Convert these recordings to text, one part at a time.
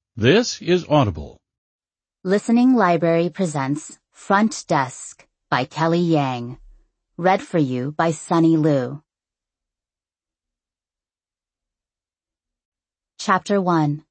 This is Audible. Listening Library presents Front Desk by Kelly Yang. Read for you by Sunny Liu. Chapter 1.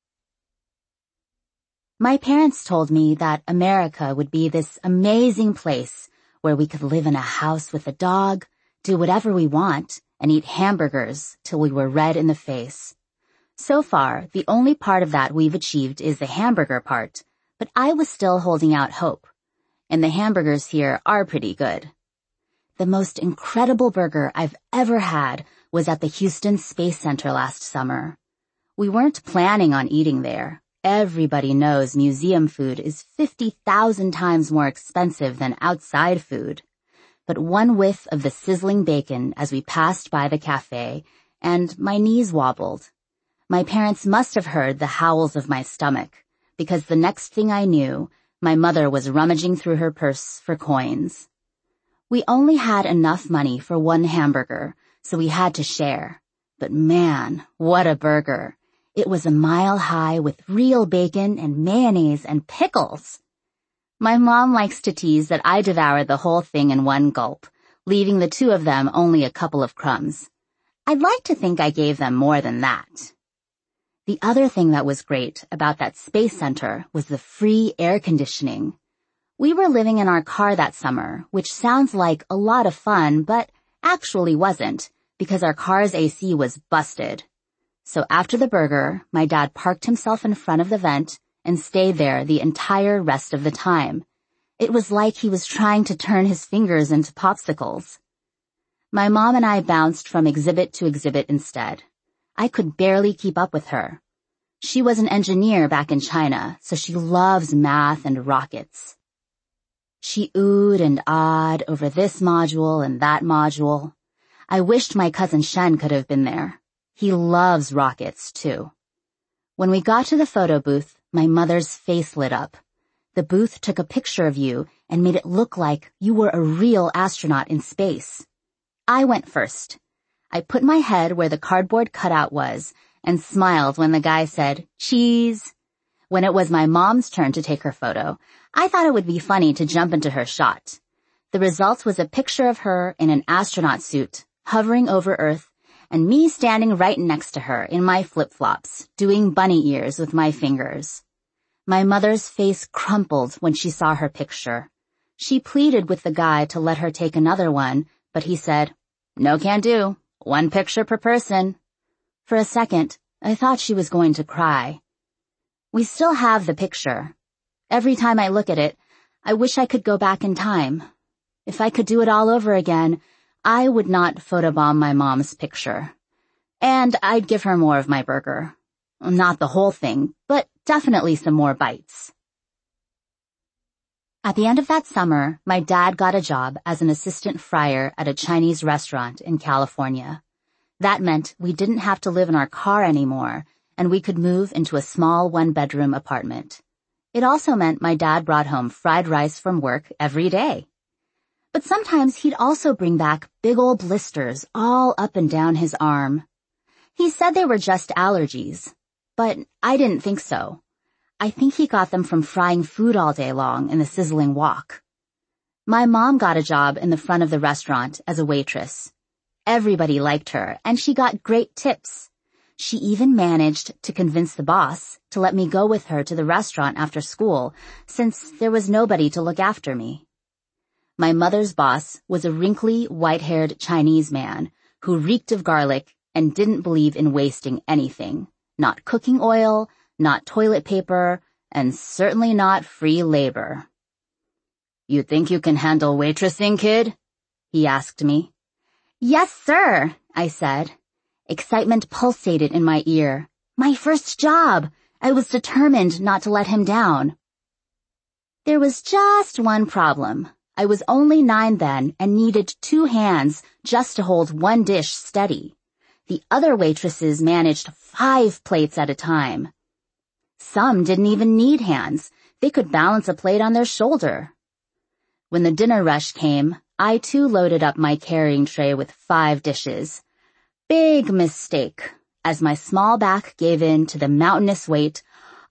My parents told me that America would be this amazing place where we could live in a house with a dog, do whatever we want, and eat hamburgers till we were red in the face. So far, the only part of that we've achieved is the hamburger part, but I was still holding out hope. And the hamburgers here are pretty good. The most incredible burger I've ever had was at the Houston Space Center last summer. We weren't planning on eating there. Everybody knows museum food is 50,000 times more expensive than outside food. But one whiff of the sizzling bacon as we passed by the cafe, and my knees wobbled. My parents must have heard the howls of my stomach, because the next thing I knew, my mother was rummaging through her purse for coins. We only had enough money for one hamburger, so we had to share. But man, what a burger. It was a mile high with real bacon and mayonnaise and pickles. My mom likes to tease that I devoured the whole thing in one gulp, leaving the two of them only a couple of crumbs. I'd like to think I gave them more than that. The other thing that was great about that space center was the free air conditioning. We were living in our car that summer, which sounds like a lot of fun, but actually wasn't, because our car's AC was busted. So after the burger, my dad parked himself in front of the vent and stayed there the entire rest of the time. It was like he was trying to turn his fingers into popsicles. My mom and I bounced from exhibit to exhibit instead. I could barely keep up with her. She was an engineer back in China, so she loves math and rockets. She oohed and ahed over this module and that module. I wished my cousin Shen could have been there. He loves rockets, too. When we got to the photo booth, my mother's face lit up. The booth took a picture of you and made it look like you were a real astronaut in space. I went first. I put my head where the cardboard cutout was and smiled when the guy said, "Cheese." When it was my mom's turn to take her photo, I thought it would be funny to jump into her shot. The result was a picture of her in an astronaut suit, hovering over Earth, and me standing right next to her in my flip-flops, doing bunny ears with my fingers. My mother's face crumpled when she saw her picture. She pleaded with the guy to let her take another one, but he said, "No can do. One picture per person." For a second, I thought she was going to cry. We still have the picture. Every time I look at it, I wish I could go back in time. If I could do it all over again, I would not photobomb my mom's picture. And I'd give her more of my burger. Not the whole thing, but definitely some more bites. At the end of that summer, my dad got a job as an assistant fryer at a Chinese restaurant in California. That meant we didn't have to live in our car anymore, and we could move into a small one-bedroom apartment. It also meant my dad brought home fried rice from work every day. But sometimes he'd also bring back big old blisters all up and down his arm. He said they were just allergies, but I didn't think so. I think he got them from frying food all day long in the sizzling wok. My mom got a job in the front of the restaurant as a waitress. Everybody liked her, and she got great tips. She even managed to convince the boss to let me go with her to the restaurant after school, since there was nobody to look after me. My mother's boss was a wrinkly, white-haired Chinese man who reeked of garlic and didn't believe in wasting anything. Not cooking oil, not toilet paper, and certainly not free labor. "You think you can handle waitressing, kid?" he asked me. "Yes, sir," I said. Excitement pulsated in my ear. My first job! I was determined not to let him down. There was just one problem. I was only 9 then and needed 2 hands just to hold one dish steady. The other waitresses managed 5 plates at a time. Some didn't even need hands. They could balance a plate on their shoulder. When the dinner rush came, I too loaded up my carrying tray with 5 dishes. Big mistake, as my small back gave in to the mountainous weight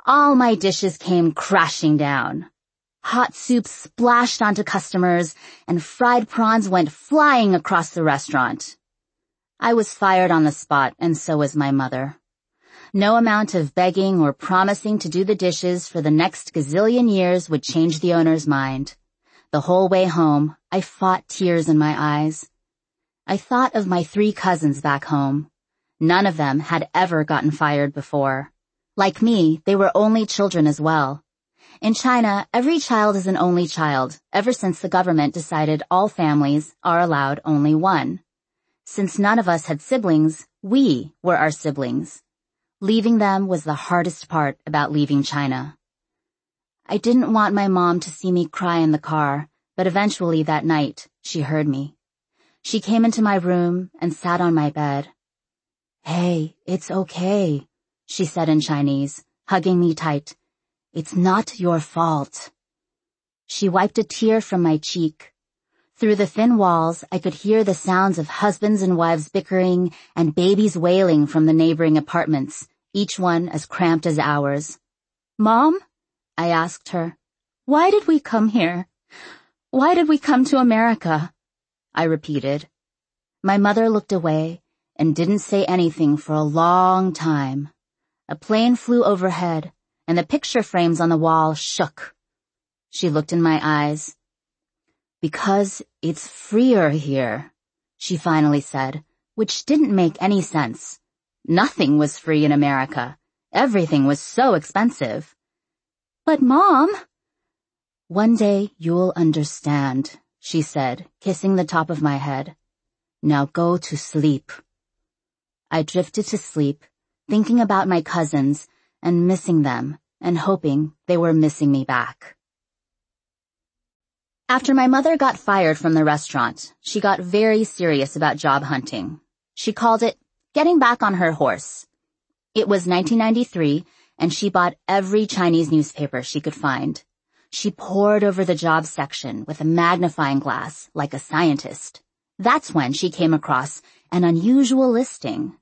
All my dishes came crashing down. Hot soup splashed onto customers, and fried prawns went flying across the restaurant. I was fired on the spot, and so was my mother. No amount of begging or promising to do the dishes for the next gazillion years would change the owner's mind. The whole way home, I fought tears in my eyes. I thought of my 3 cousins back home. None of them had ever gotten fired before. Like me, they were only children as well. In China, every child is an only child, ever since the government decided all families are allowed only one. Since none of us had siblings, we were our siblings. Leaving them was the hardest part about leaving China. I didn't want my mom to see me cry in the car, but eventually that night, she heard me. She came into my room and sat on my bed. "Hey, it's okay," she said in Chinese, hugging me tight. "It's not your fault." She wiped a tear from my cheek. Through the thin walls, I could hear the sounds of husbands and wives bickering and babies wailing from the neighboring apartments, each one as cramped as ours. "Mom?" I asked her. "Why did we come here? Why did we come to America?" I repeated. My mother looked away and didn't say anything for a long time. A plane flew overhead, and the picture frames on the wall shook. She looked in my eyes. "Because it's freer here," she finally said, which didn't make any sense. Nothing was free in America. Everything was so expensive. "But Mom—" "One day you'll understand," she said, kissing the top of my head. "Now go to sleep." I drifted to sleep, thinking about my cousins and missing them and hoping they were missing me back. After my mother got fired from the restaurant, she got very serious about job hunting. She called it getting back on her horse. It was 1993, and she bought every Chinese newspaper she could find. She pored over the jobs section with a magnifying glass like a scientist. That's when she came across an unusual listing.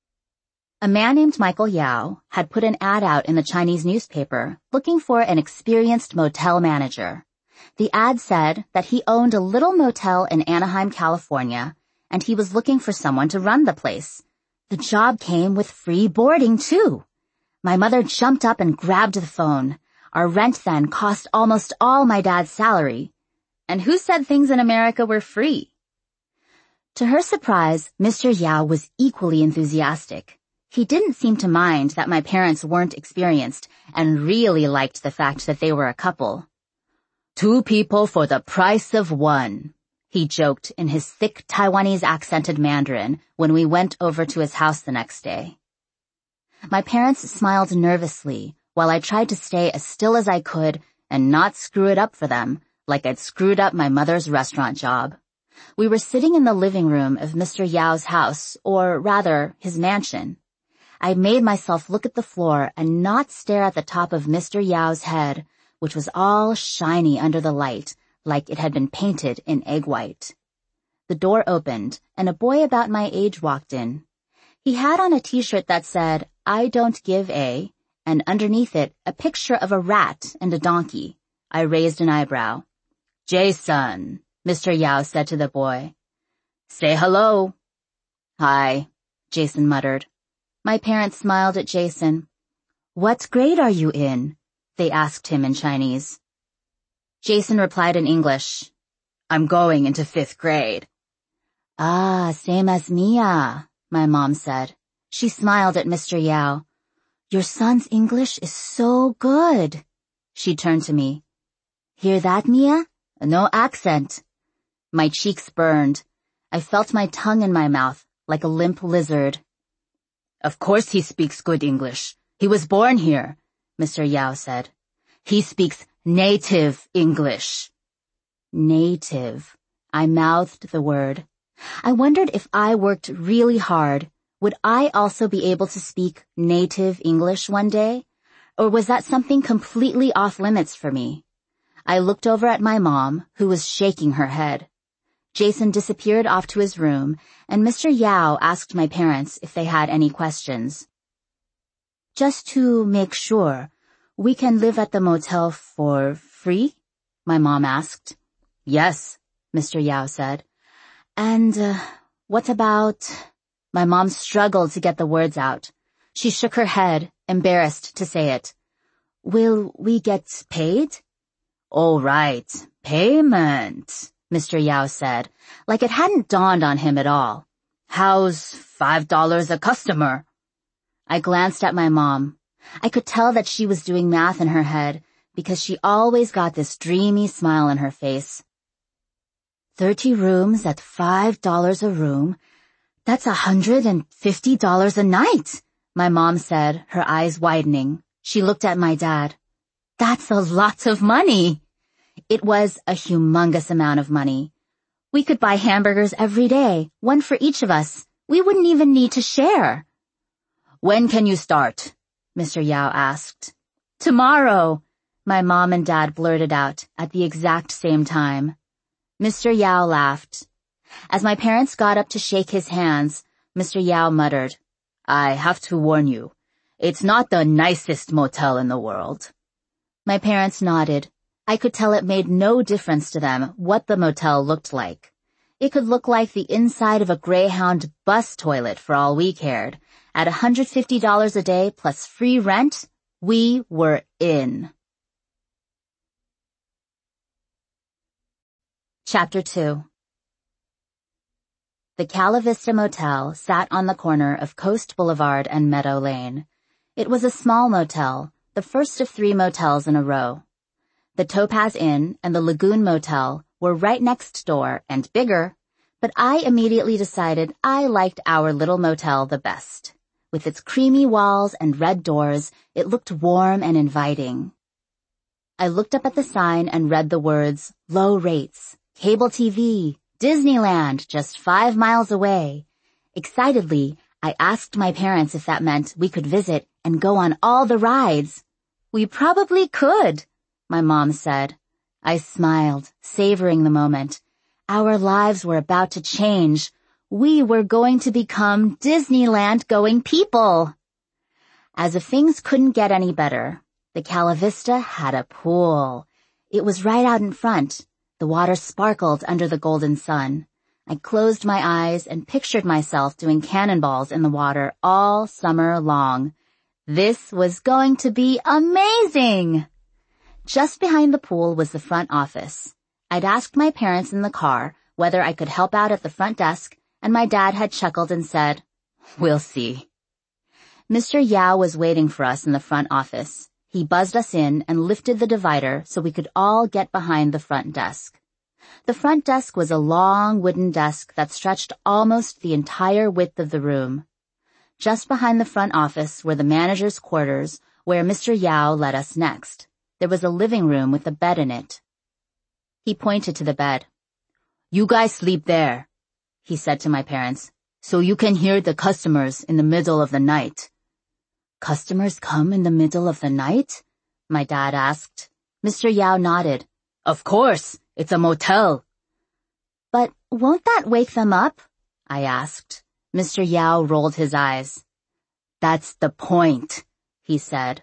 A man named Michael Yao had put an ad out in the Chinese newspaper looking for an experienced motel manager. The ad said that he owned a little motel in Anaheim, California, and he was looking for someone to run the place. The job came with free boarding, too. My mother jumped up and grabbed the phone. Our rent then cost almost all my dad's salary. And who said things in America were free? To her surprise, Mr. Yao was equally enthusiastic. He didn't seem to mind that my parents weren't experienced and really liked the fact that they were a couple. "2 people for the price of 1, he joked in his thick Taiwanese accented Mandarin when we went over to his house the next day. My parents smiled nervously while I tried to stay as still as I could and not screw it up for them like I'd screwed up my mother's restaurant job. We were sitting in the living room of Mr. Yao's house, or rather, his mansion. I made myself look at the floor and not stare at the top of Mr. Yao's head, which was all shiny under the light, like it had been painted in egg white. The door opened, and a boy about my age walked in. He had on a t-shirt that said, "I don't give a," and underneath it, a picture of a rat and a donkey. I raised an eyebrow. "Jason," Mr. Yao said to the boy. "Say hello." "Hi," Jason muttered. My parents smiled at Jason. "What grade are you in?" they asked him in Chinese. Jason replied in English, "I'm going into 5th grade." "Ah, same as Mia," my mom said. She smiled at Mr. Yao. "Your son's English is so good." She turned to me. "Hear that, Mia? No accent." My cheeks burned. I felt my tongue in my mouth like a limp lizard. "Of course he speaks good English. He was born here," Mr. Yao said. "He speaks native English." Native. I mouthed the word. I wondered if I worked really hard, would I also be able to speak native English one day? Or was that something completely off limits for me? I looked over at my mom, who was shaking her head. Jason disappeared off to his room, and Mr. Yao asked my parents if they had any questions. "Just to make sure, We can live at the motel for free? My mom asked. Yes, Mr. Yao said. And, what about... My mom struggled to get the words out. She shook her head, embarrassed to say it. Will we get paid? All right, payment, Mr. Yao said, like it hadn't dawned on him at all. How's $5 a customer? I glanced at my mom. I could tell that she was doing math in her head because she always got this dreamy smile on her face. 30 rooms at $5 a room. That's $150 a night, my mom said, her eyes widening. She looked at my dad. That's a lot of money. It was a humongous amount of money. We could buy hamburgers every day, one for each of us. We wouldn't even need to share. When can you start? Mr. Yao asked. Tomorrow, my mom and dad blurted out at the exact same time. Mr. Yao laughed. As my parents got up to shake his hands, Mr. Yao muttered, I have to warn you, it's not the nicest motel in the world. My parents nodded. I could tell it made no difference to them what the motel looked like. It could look like the inside of a Greyhound bus toilet for all we cared. At $150 a day plus free rent, we were in. Chapter 2. The Cala Vista Motel sat on the corner of Coast Boulevard and Meadow Lane. It was a small motel, the first of 3 motels in a row. The Topaz Inn and the Lagoon Motel were right next door and bigger, but I immediately decided I liked our little motel the best. With its creamy walls and red doors, it looked warm and inviting. I looked up at the sign and read the words, low rates, cable TV, Disneyland, just 5 miles away. Excitedly, I asked my parents if that meant we could visit and go on all the rides. We probably could, my mom said. I smiled, savoring the moment. Our lives were about to change. We were going to become Disneyland-going people. As if things couldn't get any better, the Cala Vista had a pool. It was right out in front. The water sparkled under the golden sun. I closed my eyes and pictured myself doing cannonballs in the water all summer long. This was going to be amazing! Just behind the pool was the front office. I'd asked my parents in the car whether I could help out at the front desk, and my dad had chuckled and said, We'll see. Mr. Yao was waiting for us in the front office. He buzzed us in and lifted the divider so we could all get behind the front desk. The front desk was a long wooden desk that stretched almost the entire width of the room. Just behind the front office were the manager's quarters, where Mr. Yao led us next. There was a living room with a bed in it. He pointed to the bed. You guys sleep there, he said to my parents, so you can hear the customers in the middle of the night. Customers come in the middle of the night? My dad asked. Mr. Yao nodded. Of course, it's a motel. But won't that wake them up? I asked. Mr. Yao rolled his eyes. That's the point, he said.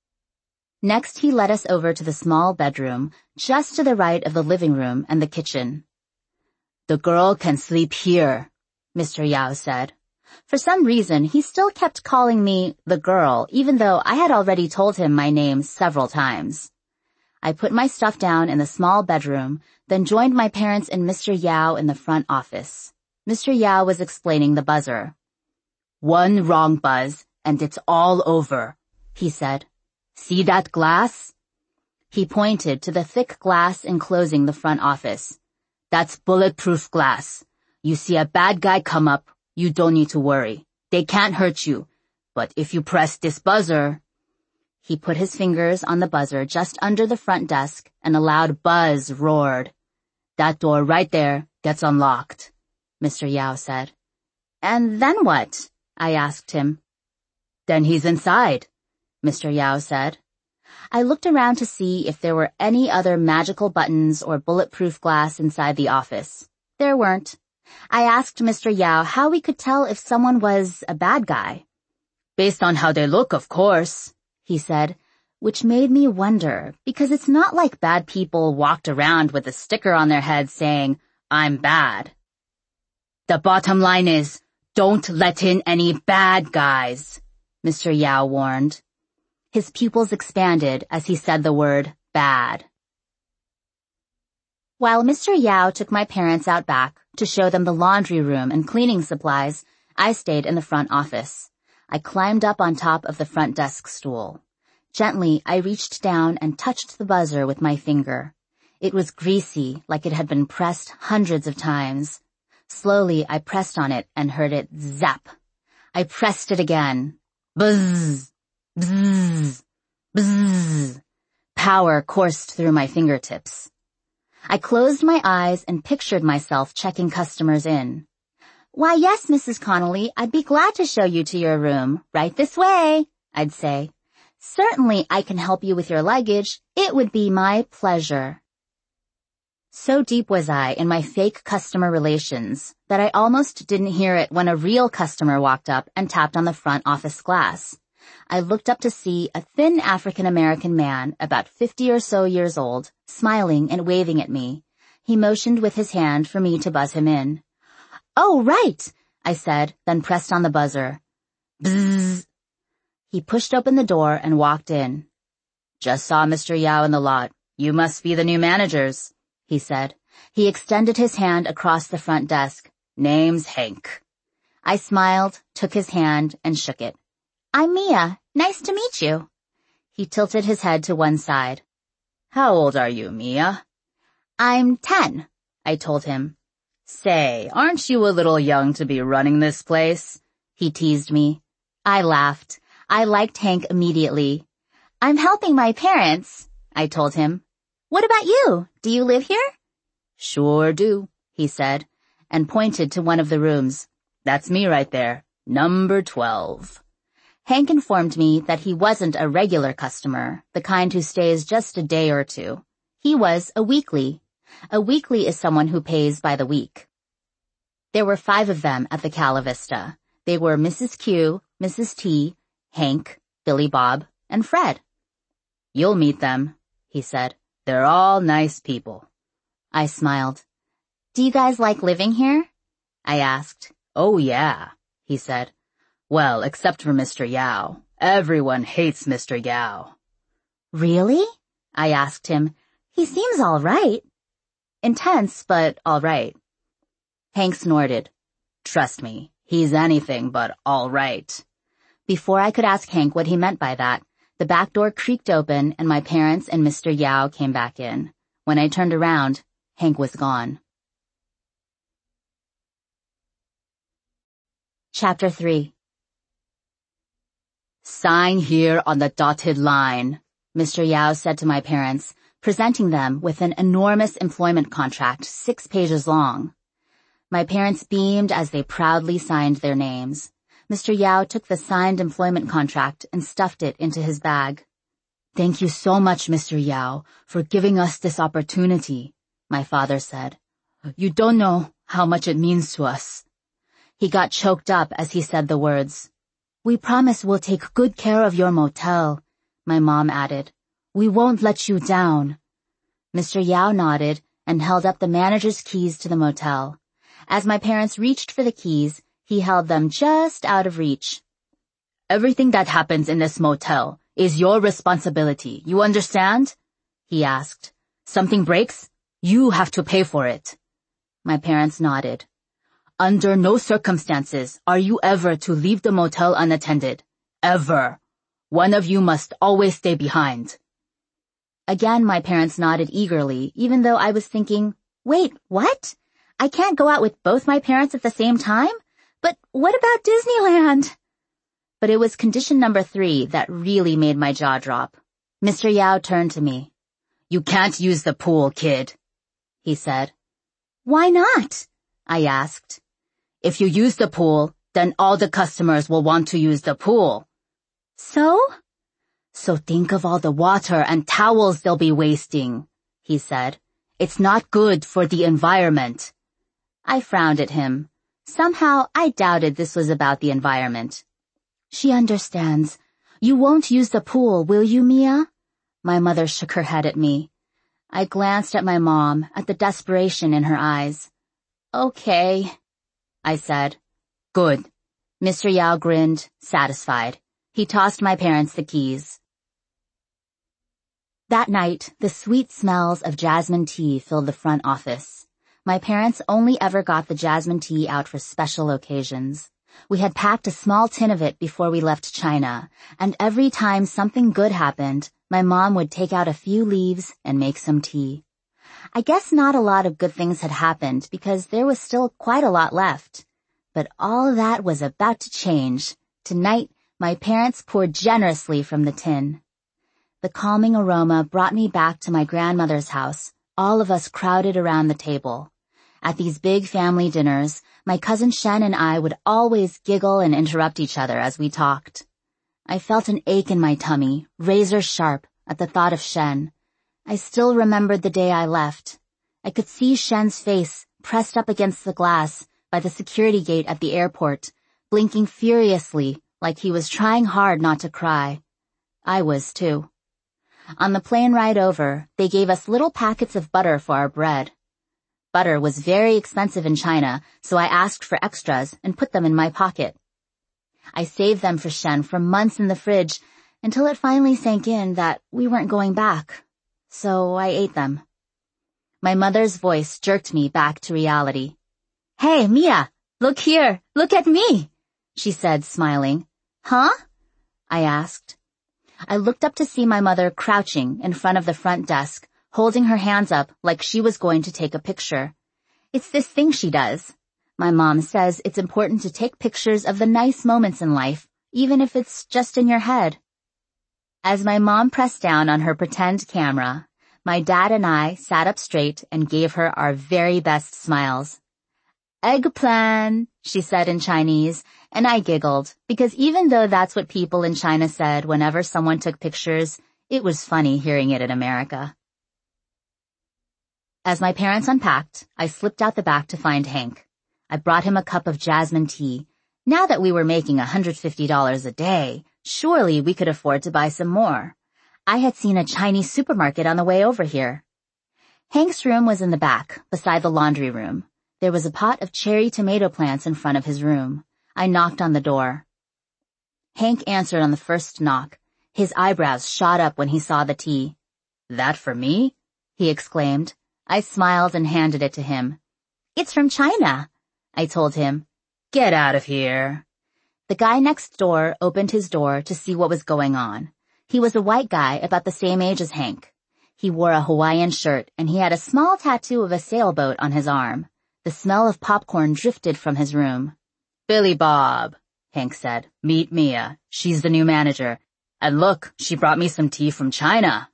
Next, he led us over to the small bedroom, just to the right of the living room and the kitchen. The girl can sleep here, Mr. Yao said. For some reason, he still kept calling me the girl, even though I had already told him my name several times. I put my stuff down in the small bedroom, then joined my parents and Mr. Yao in the front office. Mr. Yao was explaining the buzzer. One wrong buzz, and it's all over, he said. See that glass? He pointed to the thick glass enclosing the front office. That's bulletproof glass. You see a bad guy come up, you don't need to worry. They can't hurt you. But if you press this buzzer... He put his fingers on the buzzer just under the front desk, and a loud buzz roared. That door right there gets unlocked, Mr. Yao said. And then what? I asked him. Then he's inside, Mr. Yao said. I looked around to see if there were any other magical buttons or bulletproof glass inside the office. There weren't. I asked Mr. Yao how we could tell if someone was a bad guy. Based on how they look, of course, he said. which made me wonder because it's not like bad people walked around with a sticker on their head saying, "I'm bad." "The bottom line is, don't let in any bad guys," Mr. Yao warned. His pupils expanded as he said the word bad. While Mr. Yao took my parents out back to show them the laundry room and cleaning supplies, I stayed in the front office. I climbed up on top of the front desk stool. Gently, I reached down and touched the buzzer with my finger. It was greasy, like it had been pressed hundreds of times. Slowly, I pressed on it and heard it zap. I pressed it again. Buzz, buzz, buzz. Power coursed through my fingertips. I closed my eyes and pictured myself checking customers in. "Why, yes, Mrs. Connolly, I'd be glad to show you to your room. Right this way," I'd say. "Certainly I can help you with your luggage. It would be my pleasure." So deep was I in my fake customer relations that I almost didn't hear it when a real customer walked up and tapped on the front office glass. I looked up to see a thin African-American man, about 50 or so years old, smiling and waving at me. He motioned with his hand for me to buzz him in. "Oh, right," I said, then pressed on the buzzer. Bzzz. He pushed open the door and walked in. "Just saw Mr. Yao in the lot. You must be the new managers," he said. He extended his hand across the front desk. "Name's Hank." I smiled, took his hand, and shook it. "I'm Mia. Nice to meet you." He tilted his head to one side. "How old are you, Mia?" "I'm 10, I told him. "Say, aren't you a little young to be running this place?" he teased me. I laughed. I liked Hank immediately. "I'm helping my parents," I told him. "What about you? Do you live here?" "Sure do," he said, and pointed to one of the rooms. "That's me right there, number 12. Hank informed me that he wasn't a regular customer, the kind who stays just a day or two. He was a weekly. A weekly is someone who pays by the week. There were 5 of them at the Cala Vista. They were Mrs. Q, Mrs. T, Hank, Billy Bob, and Fred. "You'll meet them," he said. "They're all nice people." I smiled. "Do you guys like living here?" I asked. "Oh yeah," he said. "Well, except for Mr. Yao. Everyone hates Mr. Yao." "Really?" I asked him. "He seems all right." "Intense, but all right." Hank snorted. "Trust me, he's anything but all right." Before I could ask Hank what he meant by that, the back door creaked open and my parents and Mr. Yao came back in. When I turned around, Hank was gone. Chapter 3. "Sign here on the dotted line," Mr. Yao said to my parents, presenting them with an enormous employment contract 6 pages long. My parents beamed as they proudly signed their names. Mr. Yao took the signed employment contract and stuffed it into his bag. "Thank you so much, Mr. Yao, for giving us this opportunity," my father said. "You don't know how much it means to us." He got choked up as he said the words. "We promise we'll take good care of your motel," my mom added. "We won't let you down." Mr. Yao nodded and held up the manager's keys to the motel. As my parents reached for the keys, he held them just out of reach. "Everything that happens in this motel is your responsibility, you understand?" he asked. "Something breaks, you have to pay for it." My parents nodded. "Under no circumstances are you ever to leave the motel unattended. Ever. One of you must always stay behind." Again, my parents nodded eagerly, even though I was thinking, wait, what? I can't go out with both my parents at the same time? But what about Disneyland? But it was condition number 3 that really made my jaw drop. Mr. Yao turned to me. "You can't use the pool, kid," he said. "Why not?" I asked. "If you use the pool, then all the customers will want to use the pool." "So?" "So think of all the water and towels they'll be wasting," he said. "It's not good for the environment." I frowned at him. Somehow I doubted this was about the environment. "She understands. You won't use the pool, will you, Mia? My mother shook her head at me. I glanced at my mom, at the desperation in her eyes. Okay, I said. Good. Mr. Yao grinned, satisfied. He tossed my parents the keys. That night, the sweet smells of jasmine tea filled the front office. My parents only ever got the jasmine tea out for special occasions. We had packed a small tin of it before we left China, and every time something good happened, my mom would take out a few leaves and make some tea. I guess not a lot of good things had happened because there was still quite a lot left. But all that was about to change. Tonight, my parents poured generously from the tin. The calming aroma brought me back to my grandmother's house, all of us crowded around the table. At these big family dinners, my cousin Shen and I would always giggle and interrupt each other as we talked. I felt an ache in my tummy, razor sharp, at the thought of Shen. I still remembered the day I left. I could see Shen's face pressed up against the glass by the security gate at the airport, blinking furiously like he was trying hard not to cry. I was too. On the plane ride over, they gave us little packets of butter for our bread. Butter was very expensive in China, so I asked for extras and put them in my pocket. I saved them for Shen for months in the fridge until it finally sank in that we weren't going back. So I ate them. My mother's voice jerked me back to reality. Hey, Mia, look here, look at me, she said, smiling. Huh? I asked. I looked up to see my mother crouching in front of the front desk, holding her hands up like she was going to take a picture. It's this thing she does. My mom says it's important to take pictures of the nice moments in life, even if it's just in your head. As my mom pressed down on her pretend camera, my dad and I sat up straight and gave her our very best smiles. Eggplant, she said in Chinese, and I giggled, because even though that's what people in China said whenever someone took pictures, it was funny hearing it in America. As my parents unpacked, I slipped out the back to find Hank. I brought him a cup of jasmine tea. Now that we were making $150 a day, surely we could afford to buy some more. I had seen a Chinese supermarket on the way over here. Hank's room was in the back, beside the laundry room. There was a pot of cherry tomato plants in front of his room. I knocked on the door. Hank answered on the first knock. His eyebrows shot up when he saw the tea. That for me? He exclaimed. I smiled and handed it to him. It's from China, I told him. Get out of here. The guy next door opened his door to see what was going on. He was a white guy about the same age as Hank. He wore a Hawaiian shirt and he had a small tattoo of a sailboat on his arm. The smell of popcorn drifted from his room. Billy Bob, Hank said. Meet Mia. She's the new manager. And look, she brought me some tea from China.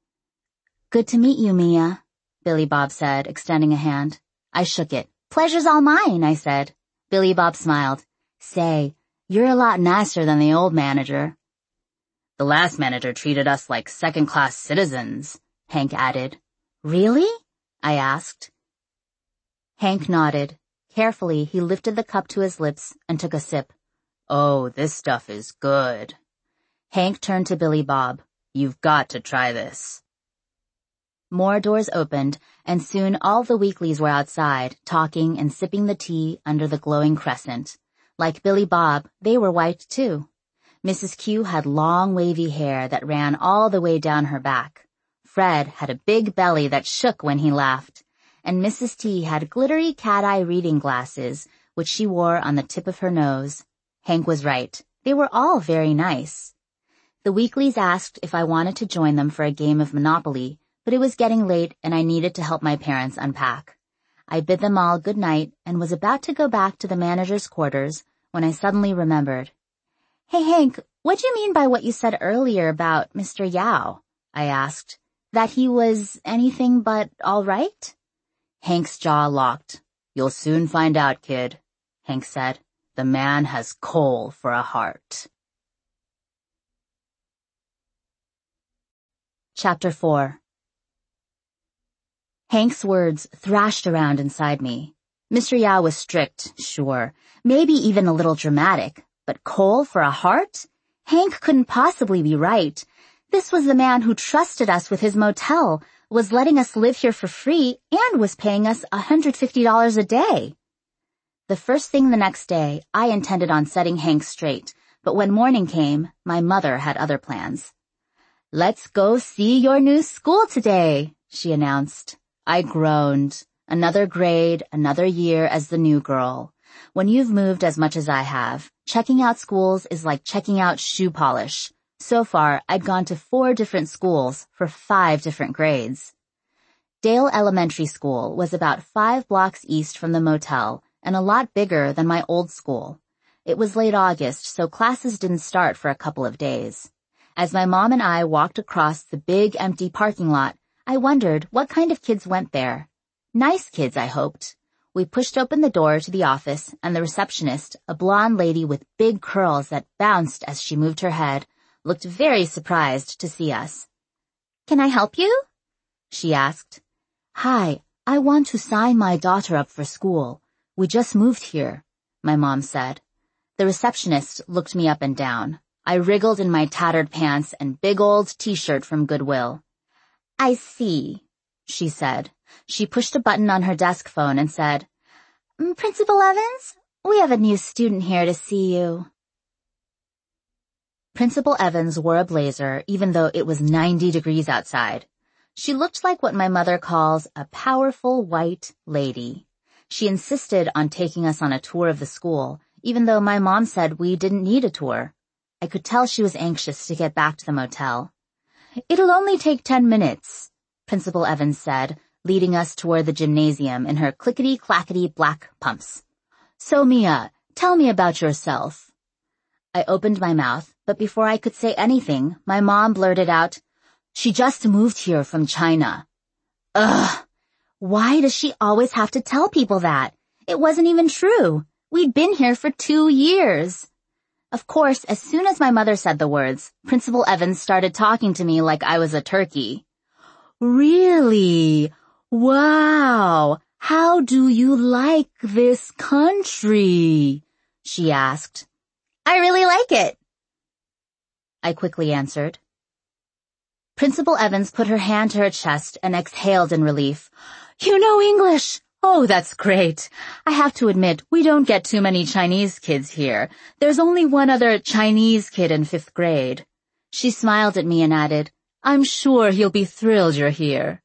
Good to meet you, Mia, Billy Bob said, extending a hand. I shook it. Pleasure's all mine, I said. Billy Bob smiled. Say, you're a lot nicer than the old manager. The last manager treated us like second-class citizens, Hank added. Really? I asked. Hank nodded. Carefully, he lifted the cup to his lips and took a sip. Oh, this stuff is good. Hank turned to Billy Bob. You've got to try this. More doors opened, and soon all the Weekleys were outside, talking and sipping the tea under the glowing crescent. Like Billy Bob, they were white too. Mrs. Q had long wavy hair that ran all the way down her back. Fred had a big belly that shook when he laughed. And Mrs. T had glittery cat-eye reading glasses, which she wore on the tip of her nose. Hank was right. They were all very nice. The Weekleys asked if I wanted to join them for a game of Monopoly, but it was getting late and I needed to help my parents unpack. I bid them all good night and was about to go back to the manager's quarters when I suddenly remembered. Hey, Hank, what'd you mean by what you said earlier about Mr. Yao? I asked. That he was anything but all right? Hank's jaw locked. You'll soon find out, kid, Hank said. The man has coal for a heart. Chapter 4. Hank's words thrashed around inside me. Mr. Yao was strict, sure, maybe even a little dramatic, but coal for a heart? Hank couldn't possibly be right. This was the man who trusted us with his motel, was letting us live here for free, and was paying us $150 a day. The first thing the next day, I intended on setting Hank straight, but when morning came, my mother had other plans. "Let's go see your new school today," she announced. I groaned. Another grade, another year as the new girl. When you've moved as much as I have, checking out schools is like checking out shoe polish. So far, I'd gone to 4 different schools for 5 different grades. Dale Elementary School was about 5 blocks east from the motel and a lot bigger than my old school. It was late August, so classes didn't start for a couple of days. As my mom and I walked across the big empty parking lot, I wondered what kind of kids went there. Nice kids, I hoped. We pushed open the door to the office, and the receptionist, a blonde lady with big curls that bounced as she moved her head, looked very surprised to see us. "Can I help you?" she asked. "Hi, I want to sign my daughter up for school. We just moved here," my mom said. The receptionist looked me up and down. I wriggled in my tattered pants and big old t-shirt from Goodwill. "I see," she said. She pushed a button on her desk phone and said, "Principal Evans, we have a new student here to see you." Principal Evans wore a blazer even though it was 90 degrees outside. She looked like what my mother calls a powerful white lady. She insisted on taking us on a tour of the school, even though my mom said we didn't need a tour. I could tell she was anxious to get back to the motel. "It'll only take 10 minutes, Principal Evans said, leading us toward the gymnasium in her clickety-clackety black pumps. "So, Mia, tell me about yourself." I opened my mouth, but before I could say anything, my mom blurted out, "She just moved here from China." Ugh! Why does she always have to tell people that? It wasn't even true. We'd been here for 2 years. Of course, as soon as my mother said the words, Principal Evans started talking to me like I was a turkey. "Really? Wow! How do you like this country?" she asked. "I really like it," I quickly answered. Principal Evans put her hand to her chest and exhaled in relief. "You know English! Oh, that's great. I have to admit, we don't get too many Chinese kids here. There's only one other Chinese kid in 5th grade. She smiled at me and added, "I'm sure he'll be thrilled you're here."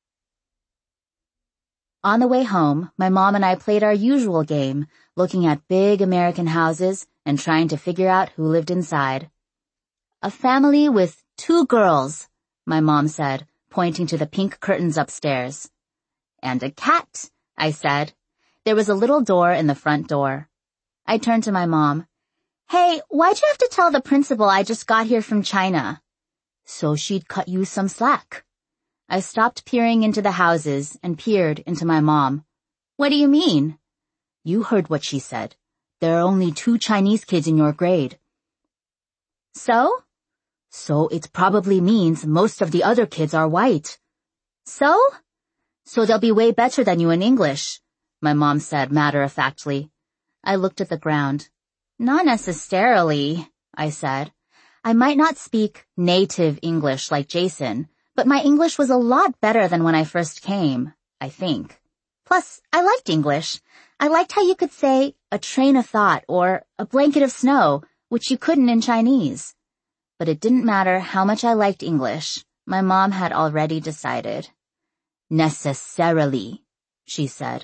On the way home, my mom and I played our usual game, looking at big American houses and trying to figure out who lived inside. "A family with 2 girls," my mom said, pointing to the pink curtains upstairs. "And a cat," I said. There was a little door in the front door. I turned to my mom. "Hey, why'd you have to tell the principal I just got here from China?" "So she'd cut you some slack." I stopped peering into the houses and peered into my mom. "What do you mean?" "You heard what she said. There are only 2 Chinese kids in your grade." "So?" "So it probably means most of the other kids are white." "So?" "So they'll be way better than you in English," my mom said matter-of-factly. I looked at the ground. "Not necessarily," I said. I might not speak native English like Jason, but my English was a lot better than when I first came, I think. Plus, I liked English. I liked how you could say a train of thought or a blanket of snow, which you couldn't in Chinese. But it didn't matter how much I liked English. My mom had already decided. "Necessarily," she said.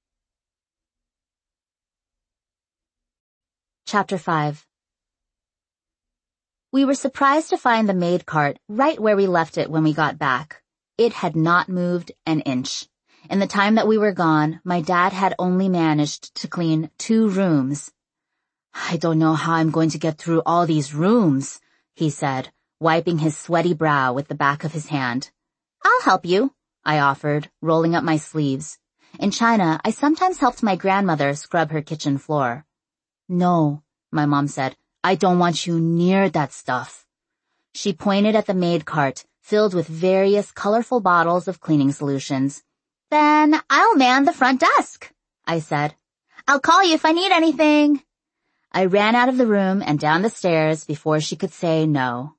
Chapter 5. We were surprised to find the maid cart right where we left it when we got back. It had not moved an inch. In the time that we were gone, my dad had only managed to clean 2 rooms. "I don't know how I'm going to get through all these rooms," he said, wiping his sweaty brow with the back of his hand. "I'll help you," I offered, rolling up my sleeves. In China, I sometimes helped my grandmother scrub her kitchen floor. "No," my mom said. "I don't want you near that stuff." She pointed at the maid cart, filled with various colorful bottles of cleaning solutions. "Then I'll man the front desk," I said. "I'll call you if I need anything." I ran out of the room and down the stairs before she could say no.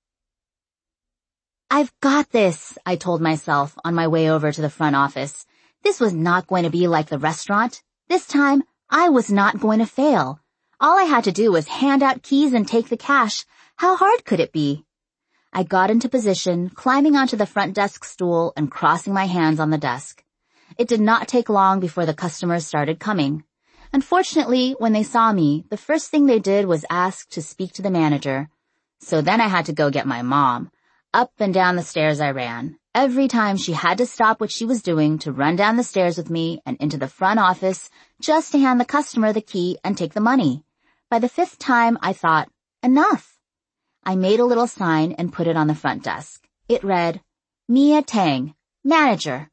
I've got this, I told myself on my way over to the front office. This was not going to be like the restaurant. This time, I was not going to fail. All I had to do was hand out keys and take the cash. How hard could it be? I got into position, climbing onto the front desk stool and crossing my hands on the desk. It did not take long before the customers started coming. Unfortunately, when they saw me, the first thing they did was ask to speak to the manager. So then I had to go get my mom. Up and down the stairs I ran. Every time she had to stop what she was doing to run down the stairs with me and into the front office just to hand the customer the key and take the money. By the 5th time, I thought, enough. I made a little sign and put it on the front desk. It read, Mia Tang, manager.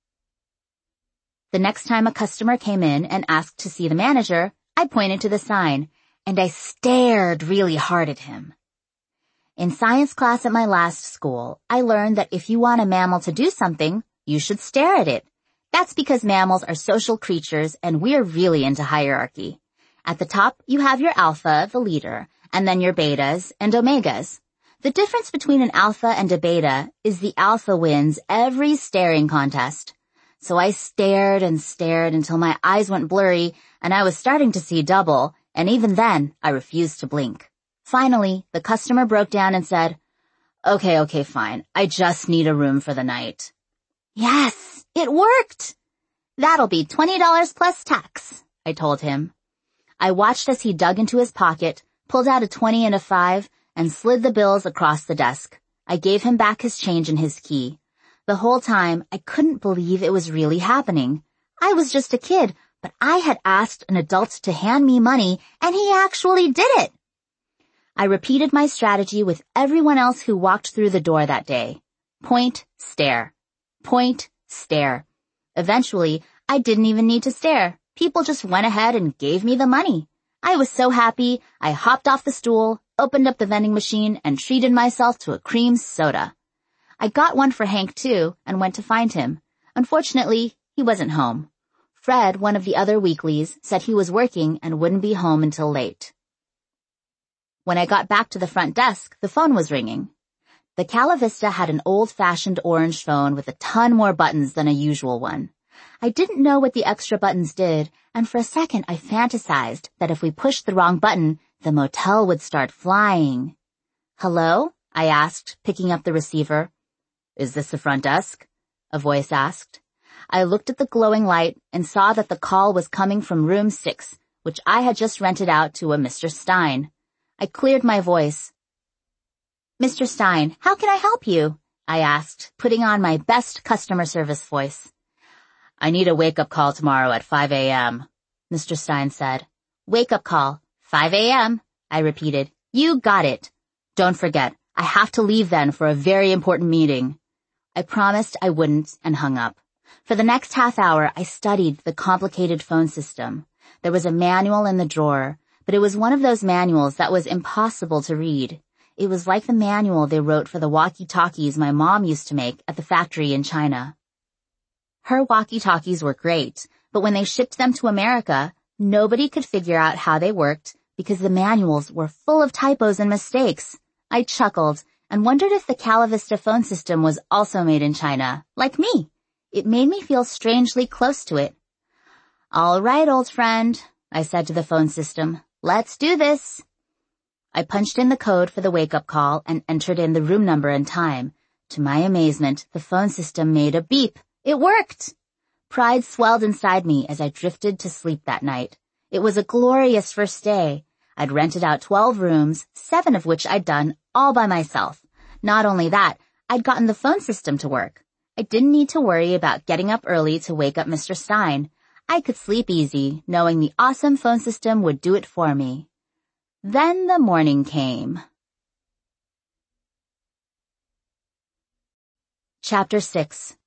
The next time a customer came in and asked to see the manager, I pointed to the sign, and I stared really hard at him. In science class at my last school, I learned that if you want a mammal to do something, you should stare at it. That's because mammals are social creatures and we're really into hierarchy. At the top, you have your alpha, the leader, and then your betas and omegas. The difference between an alpha and a beta is the alpha wins every staring contest. So I stared and stared until my eyes went blurry and I was starting to see double, and even then, I refused to blink. Finally, the customer broke down and said, Okay, fine. I just need a room for the night. Yes, it worked! That'll be $20 plus tax, I told him. I watched as he dug into his pocket, pulled out a 20 and a 5, and slid the bills across the desk. I gave him back his change and his key. The whole time, I couldn't believe it was really happening. I was just a kid, but I had asked an adult to hand me money, and he actually did it. I repeated my strategy with everyone else who walked through the door that day. Point, stare. Point, stare. Eventually, I didn't even need to stare. People just went ahead and gave me the money. I was so happy, I hopped off the stool, opened up the vending machine, and treated myself to a cream soda. I got one for Hank, too, and went to find him. Unfortunately, he wasn't home. Fred, one of the other weeklies, said he was working and wouldn't be home until late. When I got back to the front desk, the phone was ringing. The Calavista had an old-fashioned orange phone with a ton more buttons than a usual one. I didn't know what the extra buttons did, and for a second I fantasized that if we pushed the wrong button, the motel would start flying. Hello? I asked, picking up the receiver. Is this the front desk? A voice asked. I looked at the glowing light and saw that the call was coming from room 6, which I had just rented out to a Mr. Stein. I cleared my voice. Mr. Stein, how can I help you? I asked, putting on my best customer service voice. I need a wake-up call tomorrow at 5 a.m., Mr. Stein said. Wake-up call, 5 a.m., I repeated. You got it. Don't forget, I have to leave then for a very important meeting. I promised I wouldn't and hung up. For the next half hour, I studied the complicated phone system. There was a manual in the drawer, but it was one of those manuals that was impossible to read. It was like the manual they wrote for the walkie-talkies my mom used to make at the factory in China. Her walkie-talkies were great, but when they shipped them to America, nobody could figure out how they worked because the manuals were full of typos and mistakes. I chuckled and wondered if the Calavista phone system was also made in China, like me. It made me feel strangely close to it. All right, old friend, I said to the phone system. Let's do this. I punched in the code for the wake-up call and entered in the room number and time. To my amazement, the phone system made a beep. It worked! Pride swelled inside me as I drifted to sleep that night. It was a glorious first day. I'd rented out 12 rooms, 7 of which I'd done all by myself. Not only that, I'd gotten the phone system to work. I didn't need to worry about getting up early to wake up Mr. Stein. I could sleep easy, knowing the awesome phone system would do it for me. Then the morning came. Chapter 6.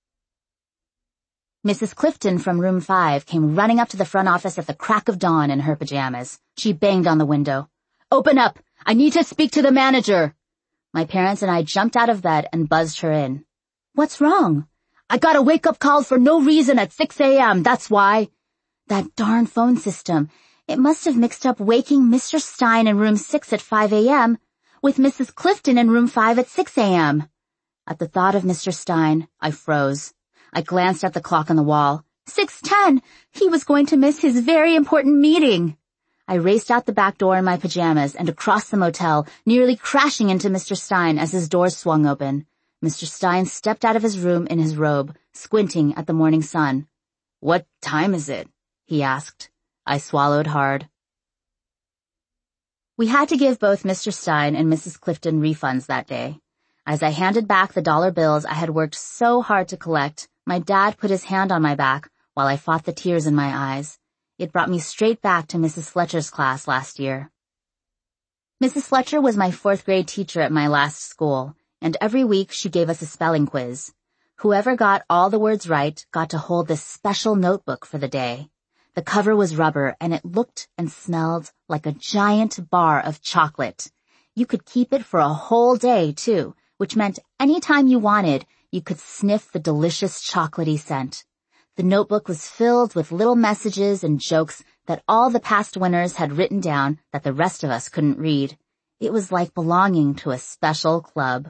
Mrs. Clifton from room 5 came running up to the front office at the crack of dawn in her pajamas. She banged on the window. Open up! I need to speak to the manager! My parents and I jumped out of bed and buzzed her in. What's wrong? I got a wake-up call for no reason at 6 a.m., that's why. That darn phone system. It must have mixed up waking Mr. Stein in room 6 at 5 a.m. with Mrs. Clifton in room 5 at 6 a.m. At the thought of Mr. Stein, I froze. I glanced at the clock on the wall. 6:10! He was going to miss his very important meeting. I raced out the back door in my pajamas and across the motel, nearly crashing into Mr. Stein as his door swung open. Mr. Stein stepped out of his room in his robe, squinting at the morning sun. "What time is it?" he asked. I swallowed hard. We had to give both Mr. Stein and Mrs. Clifton refunds that day. As I handed back the dollar bills I had worked so hard to collect, my dad put his hand on my back while I fought the tears in my eyes. It brought me straight back to Mrs. Fletcher's class last year. Mrs. Fletcher was my 4th grade teacher at my last school, and every week she gave us a spelling quiz. Whoever got all the words right got to hold this special notebook for the day. The cover was rubber, and it looked and smelled like a giant bar of chocolate. You could keep it for a whole day, too, which meant any time you wanted, you could sniff the delicious chocolatey scent. The notebook was filled with little messages and jokes that all the past winners had written down that the rest of us couldn't read. It was like belonging to a special club.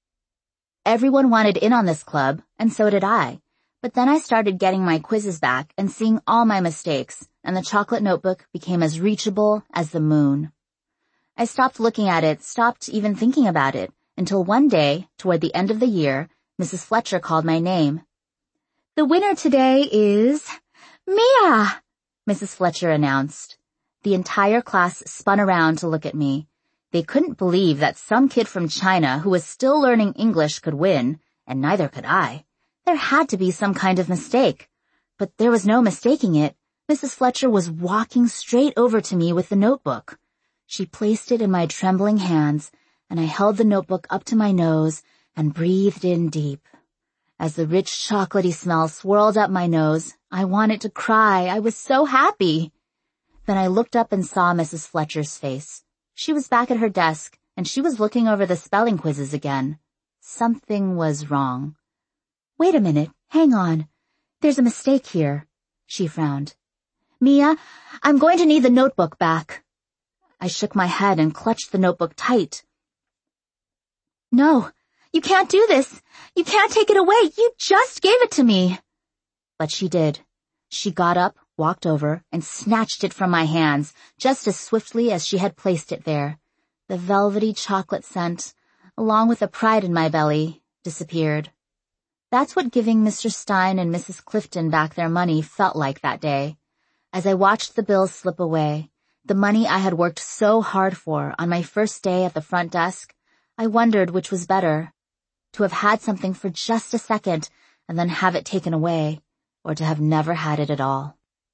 Everyone wanted in on this club, and so did I. But then I started getting my quizzes back and seeing all my mistakes, and the chocolate notebook became as reachable as the moon. I stopped looking at it, stopped even thinking about it, until one day, toward the end of the year, Mrs. Fletcher called my name. "The winner today is Mia," Mrs. Fletcher announced. The entire class spun around to look at me. They couldn't believe that some kid from China who was still learning English could win, and neither could I. There had to be some kind of mistake. But there was no mistaking it. Mrs. Fletcher was walking straight over to me with the notebook. She placed it in my trembling hands, and I held the notebook up to my nose and breathed in deep. As the rich chocolatey smell swirled up my nose, I wanted to cry. I was so happy. Then I looked up and saw Mrs. Fletcher's face. She was back at her desk, and she was looking over the spelling quizzes again. Something was wrong. "Wait a minute. Hang on. There's a mistake here," she frowned. "Mia, I'm going to need the notebook back." I shook my head and clutched the notebook tight. "No, you can't do this. You can't take it away. You just gave it to me." But she did. She got up, walked over, and snatched it from my hands just as swiftly as she had placed it there. The velvety chocolate scent, along with the pride in my belly, disappeared. That's what giving Mr. Stein and Mrs. Clifton back their money felt like that day. As I watched the bills slip away, the money I had worked so hard for on my first day at the front desk, I wondered which was better, to have had something for just a second and then have it taken away, or to have never had it at all.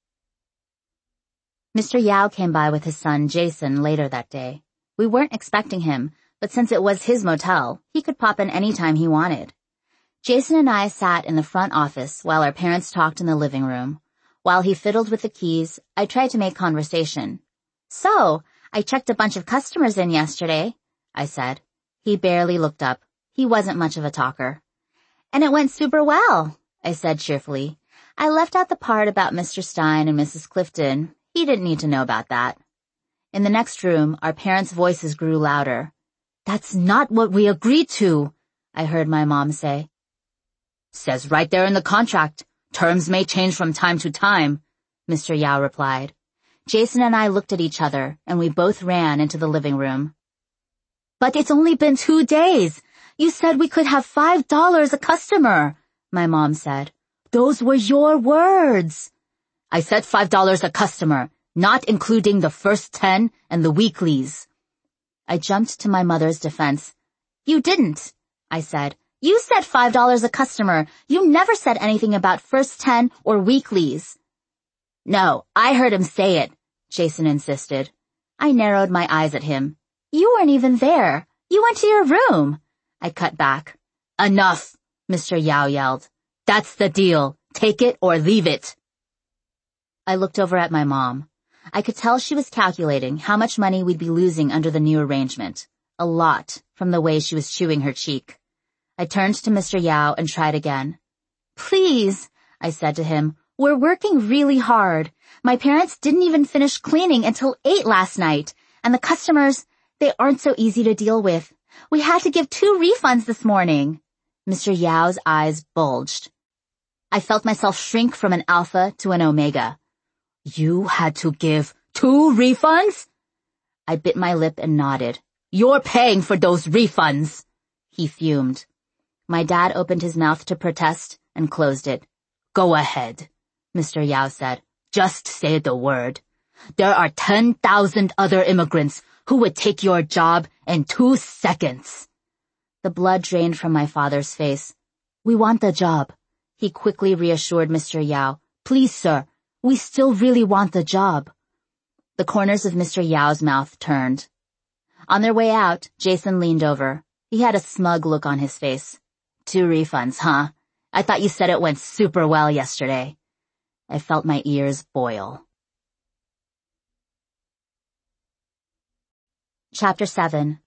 Mr. Yao came by with his son Jason later that day. We weren't expecting him, but since it was his motel, he could pop in any time he wanted. Jason and I sat in the front office while our parents talked in the living room. While he fiddled with the keys, I tried to make conversation. "So, I checked a bunch of customers in yesterday," I said. He barely looked up. He wasn't much of a talker. "And it went super well," I said cheerfully. I left out the part about Mr. Stein and Mrs. Clifton. He didn't need to know about that. In the next room, our parents' voices grew louder. "That's not what we agreed to," I heard my mom say. "Says right there in the contract. Terms may change from time to time," Mr. Yao replied. Jason and I looked at each other, and we both ran into the living room. "But it's only been 2 days. You said we could have $5 a customer," my mom said. "Those were your words." "I said $5 a customer, not including the first 10 and the weeklies." I jumped to my mother's defense. "You didn't," I said. "You said $5 a customer. You never said anything about first 10 or weeklies." "No, I heard him say it," Jason insisted. I narrowed my eyes at him. "You weren't even there. You went to your room." I cut back. "Enough," Mr. Yao yelled. "That's the deal. Take it or leave it." I looked over at my mom. I could tell she was calculating how much money we'd be losing under the new arrangement. A lot, from the way she was chewing her cheek. I turned to Mr. Yao and tried again. "Please," I said to him, We're working really hard. My parents didn't even finish cleaning until 8 last night, and the customers, they aren't so easy to deal with. We had to give 2 refunds this morning." Mr. Yao's eyes bulged. I felt myself shrink from an alpha to an omega. "You had to give 2 refunds?" I bit my lip and nodded. "You're paying for those refunds." He fumed. My dad opened his mouth to protest and closed it. "Go ahead," Mr. Yao said. "Just say the word. There are 10,000 other immigrants who would take your job in 2 seconds. The blood drained from my father's face. "We want the job," he quickly reassured Mr. Yao. "Please, sir, we still really want the job." The corners of Mr. Yao's mouth turned. On their way out, Jason leaned over. He had a smug look on his face. 2 refunds, huh? I thought you said it went super well yesterday. I felt my ears boil. Chapter 7.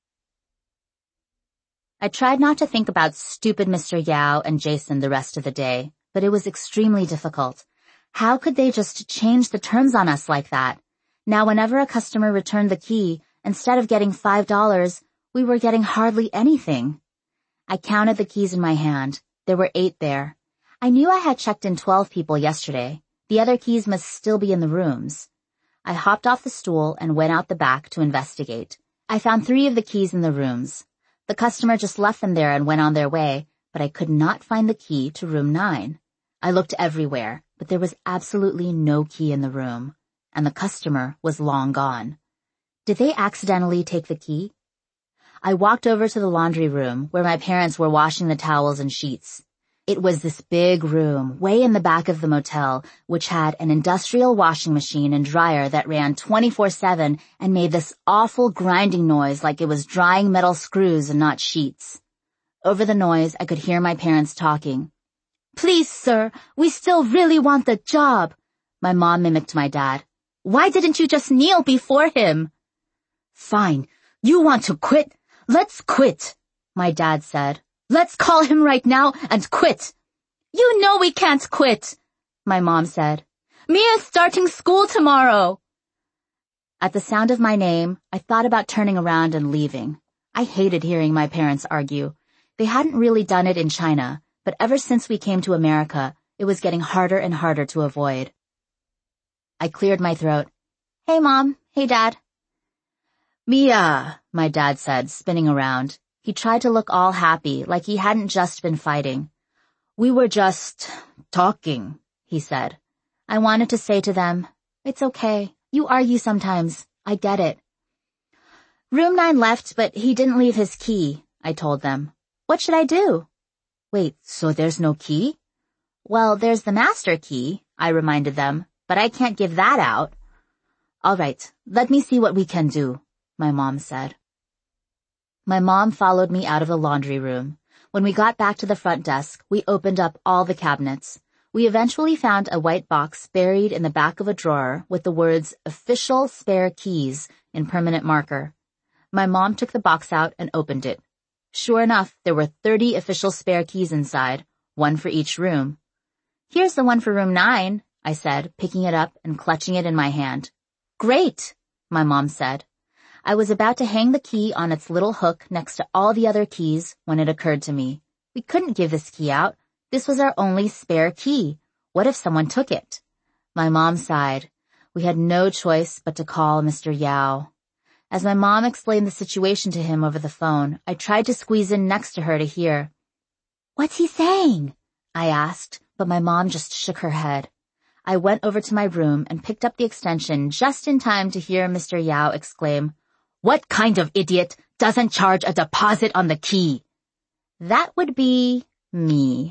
I tried not to think about stupid Mr. Yao and Jason the rest of the day, but it was extremely difficult. How could they just change the terms on us like that? Now whenever a customer returned the key, instead of getting $5, we were getting hardly anything. I counted the keys in my hand. There were 8 there. I knew I had checked in 12 people yesterday. The other keys must still be in the rooms. I hopped off the stool and went out the back to investigate. I found 3 of the keys in the rooms. The customer just left them there and went on their way, but I could not find the key to room 9. I looked everywhere, but there was absolutely no key in the room, and the customer was long gone. Did they accidentally take the key? I walked over to the laundry room where my parents were washing the towels and sheets. It was this big room, way in the back of the motel, which had an industrial washing machine and dryer that ran 24/7 and made this awful grinding noise like it was drying metal screws and not sheets. Over the noise, I could hear my parents talking. "Please, sir, we still really want the job." My mom mimicked my dad. "Why didn't you just kneel before him?" "Fine. You want to quit? Let's quit," my dad said. "Let's call him right now and quit." "You know we can't quit," my mom said. "Mia's starting school tomorrow." At the sound of my name, I thought about turning around and leaving. I hated hearing my parents argue. They hadn't really done it in China, but ever since we came to America, it was getting harder and harder to avoid. I cleared my throat. "Hey, Mom. Hey, Dad." "Mia," my dad said, spinning around. He tried to look all happy, like he hadn't just been fighting. "We were just talking," he said. I wanted to say to them, "It's okay. You argue sometimes. I get it." "Room 9 left, but he didn't leave his key," I told them. "What should I do?" "Wait, so there's no key?" "Well, there's the master key," I reminded them, "but I can't give that out." "All right, let me see what we can do," my mom said. My mom followed me out of the laundry room. When we got back to the front desk, we opened up all the cabinets. We eventually found a white box buried in the back of a drawer with the words "Official Spare Keys" in permanent marker. My mom took the box out and opened it. Sure enough, there were 30 official spare keys inside, 1 for each room. "Here's the one for room 9, I said, picking it up and clutching it in my hand. "Great," my mom said. I was about to hang the key on its little hook next to all the other keys when it occurred to me. We couldn't give this key out. This was our only spare key. What if someone took it? My mom sighed. We had no choice but to call Mr. Yao. As my mom explained the situation to him over the phone, I tried to squeeze in next to her to hear. "What's he saying?" I asked, but my mom just shook her head. I went over to my room and picked up the extension just in time to hear Mr. Yao exclaim, "What kind of idiot doesn't charge a deposit on the key?" That would be me.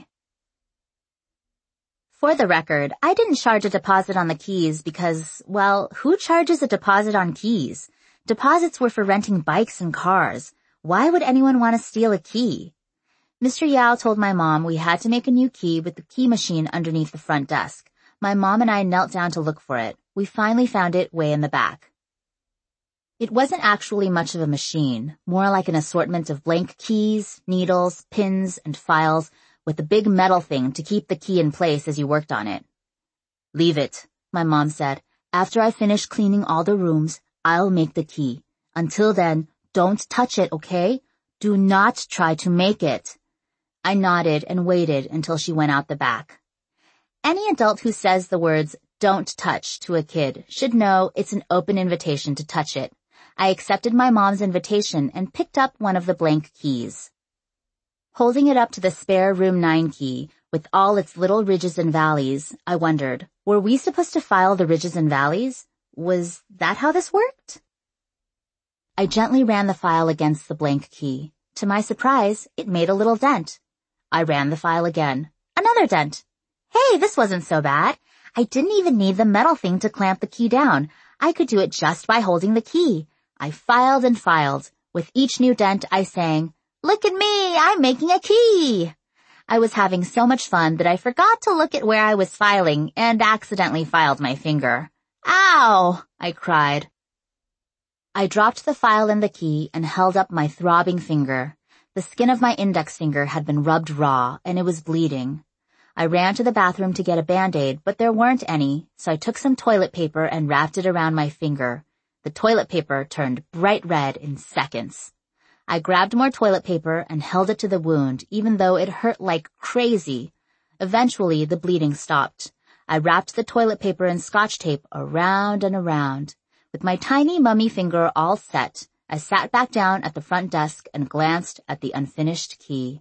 For the record, I didn't charge a deposit on the keys because, well, who charges a deposit on keys? Deposits were for renting bikes and cars. Why would anyone want to steal a key? Mr. Yao told my mom we had to make a new key with the key machine underneath the front desk. My mom and I knelt down to look for it. We finally found it way in the back. It wasn't actually much of a machine, more like an assortment of blank keys, needles, pins, and files with a big metal thing to keep the key in place as you worked on it. Leave it, my mom said. After I finish cleaning all the rooms, I'll make the key. Until then, don't touch it, okay? Do not try to make it. I nodded and waited until she went out the back. Any adult who says the words, "don't touch" to a kid should know it's an open invitation to touch it. I accepted my mom's invitation and picked up one of the blank keys. Holding it up to the spare room 9 key, with all its little ridges and valleys, I wondered, were we supposed to file the ridges and valleys? Was that how this worked? I gently ran the file against the blank key. To my surprise, it made a little dent. I ran the file again. Another dent. Hey, this wasn't so bad. I didn't even need the metal thing to clamp the key down. I could do it just by holding the key. I filed and filed. With each new dent, I sang, "Look at me, I'm making a key." I was having so much fun that I forgot to look at where I was filing and accidentally filed my finger. "Ow!" I cried. I dropped the file and the key and held up my throbbing finger. The skin of my index finger had been rubbed raw, and it was bleeding. I ran to the bathroom to get a Band-Aid, but there weren't any, so I took some toilet paper and wrapped it around my finger. The toilet paper turned bright red in seconds. I grabbed more toilet paper and held it to the wound, even though it hurt like crazy. Eventually, the bleeding stopped. I wrapped the toilet paper in Scotch tape around and around. With my tiny mummy finger all set, I sat back down at the front desk and glanced at the unfinished key.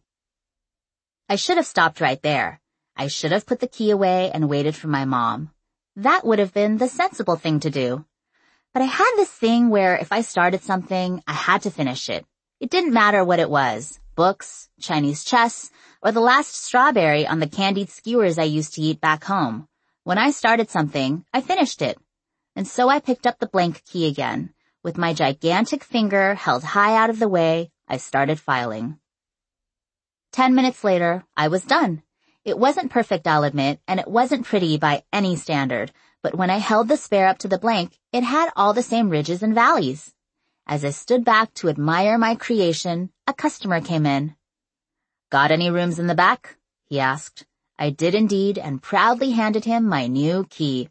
I should have stopped right there. I should have put the key away and waited for my mom. That would have been the sensible thing to do. But I had this thing where if I started something, I had to finish it. It didn't matter what it was, books, Chinese chess, or the last strawberry on the candied skewers I used to eat back home. When I started something, I finished it. And so I picked up the blank key again. With my gigantic finger held high out of the way, I started filing. 10 minutes later, I was done. It wasn't perfect, I'll admit, and it wasn't pretty by any standard, but when I held the spare up to the blank, it had all the same ridges and valleys. As I stood back to admire my creation, a customer came in. "Got any rooms in the back?" he asked. I did indeed, and proudly handed him my new key.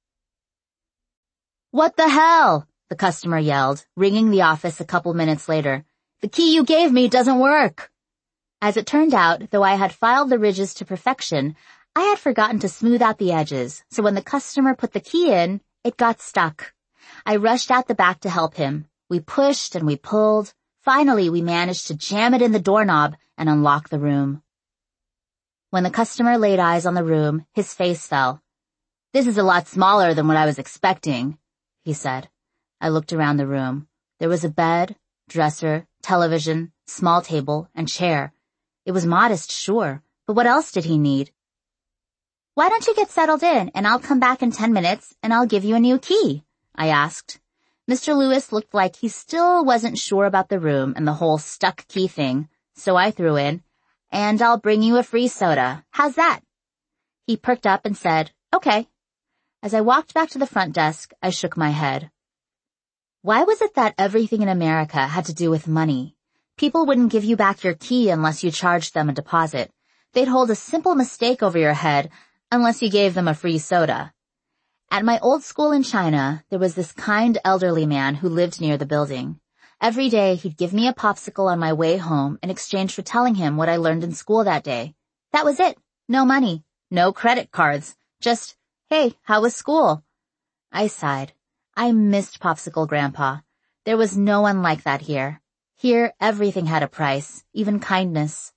"What the hell?" the customer yelled, ringing the office a couple minutes later. "The key you gave me doesn't work." As it turned out, though I had filed the ridges to perfection, I had forgotten to smooth out the edges, so when the customer put the key in, it got stuck. I rushed out the back to help him. We pushed and we pulled. Finally, we managed to jam it in the doorknob and unlock the room. When the customer laid eyes on the room, his face fell. "This is a lot smaller than what I was expecting," he said. I looked around the room. There was a bed, dresser, television, small table, and chair. It was modest, sure, but what else did he need? "Why don't you get settled in, and I'll come back in 10 minutes, and I'll give you a new key?" I asked. Mr. Lewis looked like he still wasn't sure about the room and the whole stuck key thing, so I threw in, "And I'll bring you a free soda. How's that?" He perked up and said, "Okay." As I walked back to the front desk, I shook my head. Why was it that everything in America had to do with money? People wouldn't give you back your key unless you charged them a deposit. They'd hold a simple mistake over your head unless you gave them a free soda. At my old school in China, there was this kind elderly man who lived near the building. Every day he'd give me a popsicle on my way home in exchange for telling him what I learned in school that day. That was it. No money. No credit cards. Just, "Hey, how was school?" I sighed. I missed Popsicle Grandpa. There was no one like that here. Here, everything had a price, even kindness.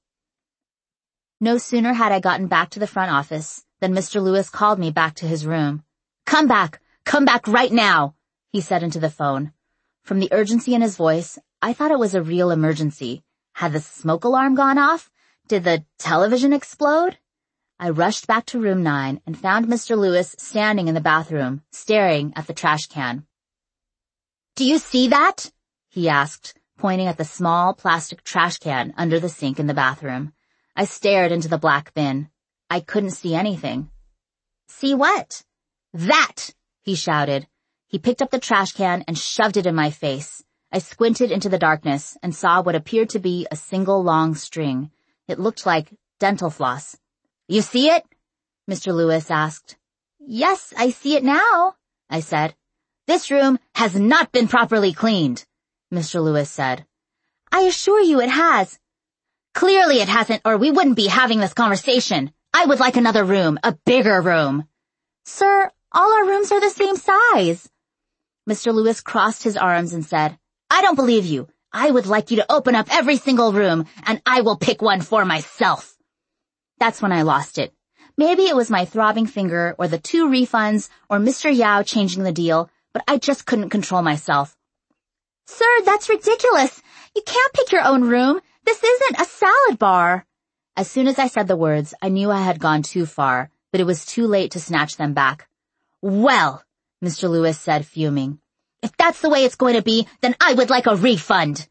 No sooner had I gotten back to the front office than Mr. Lewis called me back to his room. Come back right now," he said into the phone. From the urgency in his voice, I thought it was a real emergency. Had the smoke alarm gone off? Did the television explode? I rushed back to room 9 and found Mr. Lewis standing in the bathroom, staring at the trash can. "Do you see that?" he asked, pointing at the small plastic trash can under the sink in the bathroom. I stared into the black bin. I couldn't see anything. "See what?" "That!" he shouted. He picked up the trash can and shoved it in my face. I squinted into the darkness and saw what appeared to be a single long string. It looked like dental floss. "You see it?" Mr. Lewis asked. Yes, I see it now, I said. This room has not been properly cleaned, Mr. Lewis said. I assure you it has. Clearly it hasn't, or we wouldn't be having this conversation. I would like another room, a bigger room. Sir, all our rooms are the same size. Mr. Lewis crossed his arms and said, I don't believe you. I would like you to open up every single room, and I will pick one for myself. That's when I lost it. Maybe it was my throbbing finger, or the 2 refunds, or Mr. Yao changing the deal, but I just couldn't control myself. Sir, that's ridiculous. You can't pick your own room. This isn't a salad bar. As soon as I said the words, I knew I had gone too far, but it was too late to snatch them back. Well, Mr. Lewis said, fuming, if that's the way it's going to be, then I would like a refund.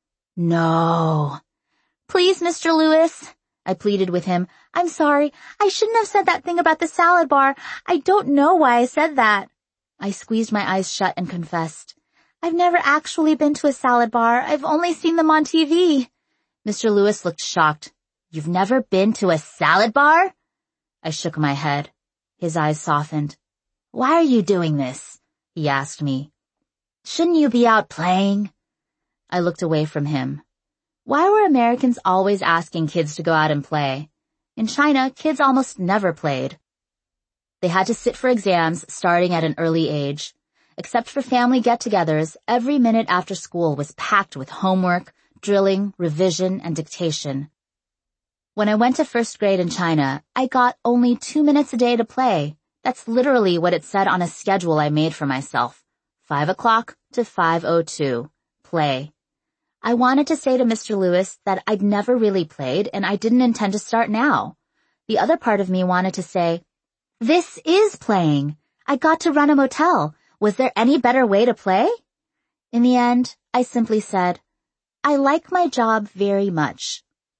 No. Please, Mr. Lewis, I pleaded with him. I'm sorry. I shouldn't have said that thing about the salad bar. I don't know why I said that. I squeezed my eyes shut and confessed. I've never actually been to a salad bar. I've only seen them on TV. Mr. Lewis looked shocked. You've never been to a salad bar? I shook my head. His eyes softened. Why are you doing this? He asked me. Shouldn't you be out playing? I looked away from him. Why were Americans always asking kids to go out and play? In China, kids almost never played. They had to sit for exams starting at an early age. Except for family get-togethers, every minute after school was packed with homework, drilling, revision, and dictation. When I went to first grade in China, I got only 2 minutes a day to play. That's literally what it said on a schedule I made for myself. 5 o'clock to 5:02. Play. I wanted to say to Mr. Lewis that I'd never really played and I didn't intend to start now. The other part of me wanted to say, this is playing. I got to run a motel. Was there any better way to play? In the end, I simply said, I like my job very much.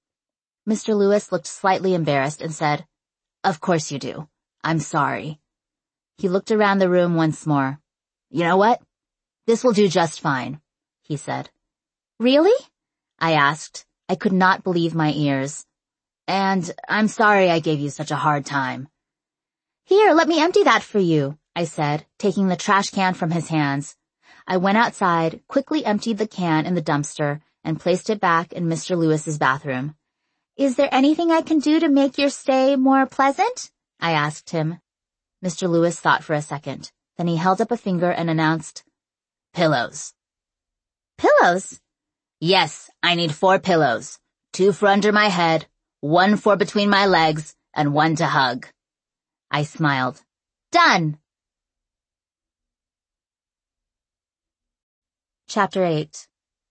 Mr. Lewis looked slightly embarrassed and said, Of course you do. I'm sorry. He looked around the room once more. You know what? This will do just fine, he said. Really? I asked. I could not believe my ears. And I'm sorry I gave you such a hard time. Here, let me empty that for you, I said, taking the trash can from his hands. I went outside, quickly emptied the can in the dumpster, and placed it back in Mr. Lewis's bathroom. Is there anything I can do to make your stay more pleasant? I asked him. Mr. Lewis thought for a second. Then he held up a finger and announced, Pillows. Pillows? Yes, I need 4 pillows. 2 for under my head, 1 for between my legs, and 1 to hug. I smiled. Done! Chapter 8.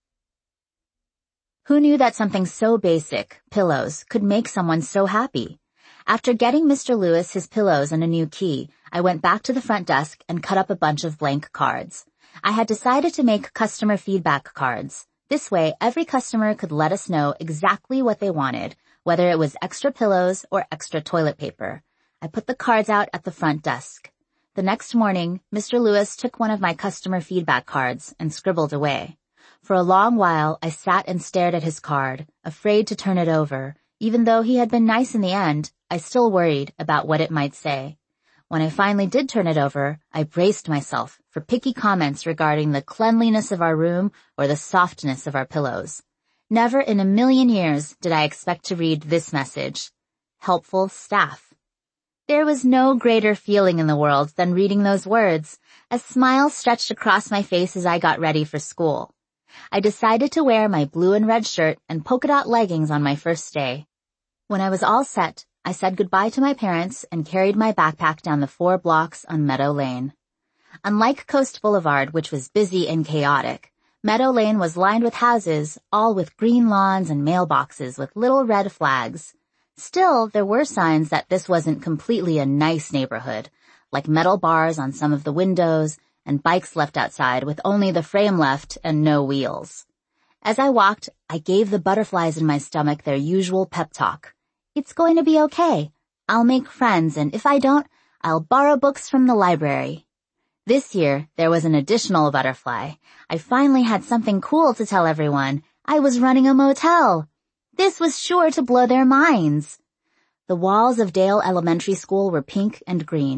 Who knew that something so basic, pillows, could make someone so happy? After getting Mr. Lewis his pillows and a new key, I went back to the front desk and cut up a bunch of blank cards. I had decided to make customer feedback cards. This way, every customer could let us know exactly what they wanted, whether it was extra pillows or extra toilet paper. I put the cards out at the front desk. The next morning, Mr. Lewis took one of my customer feedback cards and scribbled away. For a long while, I sat and stared at his card, afraid to turn it over. Even though he had been nice in the end, I still worried about what it might say. When I finally did turn it over, I braced myself for picky comments regarding the cleanliness of our room or the softness of our pillows. Never in a million years did I expect to read this message. Helpful staff. There was no greater feeling in the world than reading those words. A smile stretched across my face as I got ready for school. I decided to wear my blue and red shirt and polka dot leggings on my first day. When I was all set, I said goodbye to my parents and carried my backpack down the 4 blocks on Meadow Lane. Unlike Coast Boulevard, which was busy and chaotic, Meadow Lane was lined with houses, all with green lawns and mailboxes with little red flags. Still, there were signs that this wasn't completely a nice neighborhood, like metal bars on some of the windows and bikes left outside with only the frame left and no wheels. As I walked, I gave the butterflies in my stomach their usual pep talk. It's going to be okay. I'll make friends, and if I don't, I'll borrow books from the library. This year, there was an additional butterfly. I finally had something cool to tell everyone. I was running a motel. This was sure to blow their minds. The walls of Dale Elementary School were pink and green.